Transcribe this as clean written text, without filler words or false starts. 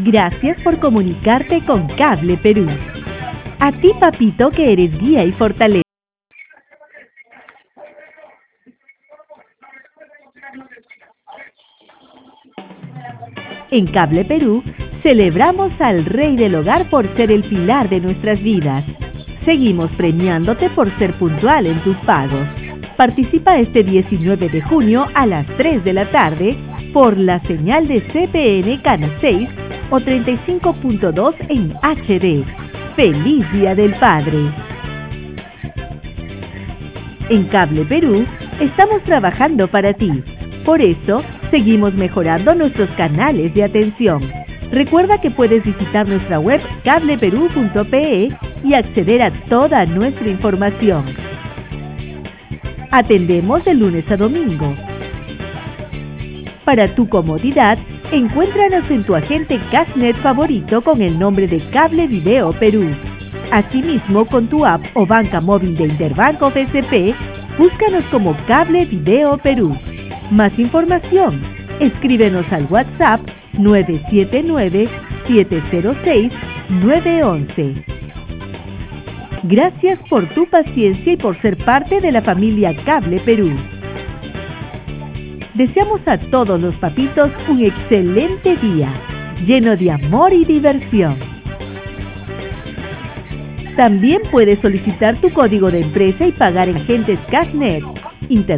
Gracias por comunicarte con Cable Perú. A ti, papito, que eres guía y fortaleza. En Cable Perú, celebramos al Rey del Hogar por ser el pilar de nuestras vidas. Seguimos premiándote por ser puntual en tus pagos. Participa este 19 de junio a las 3 de la tarde por la señal de CPN Canal 6 o 35.2 en HD. ¡Feliz Día del Padre! En Cable Perú, estamos trabajando para ti. Por eso, seguimos mejorando nuestros canales de atención. Recuerda que puedes visitar nuestra web cableperú.pe y acceder a toda nuestra información. Atendemos de lunes a domingo. Para tu comodidad, encuéntranos en tu agente Cashnet favorito con el nombre de Cable Video Perú. Asimismo, con tu app o banca móvil de Interbanco FSP, búscanos como Cable Video Perú. Más información, escríbenos al WhatsApp 979-706-911. Gracias por tu paciencia y por ser parte de la familia Cable Perú. Deseamos a todos los papitos un excelente día, lleno de amor y diversión. También puedes solicitar tu código de empresa y pagar en Gentes Cashnet,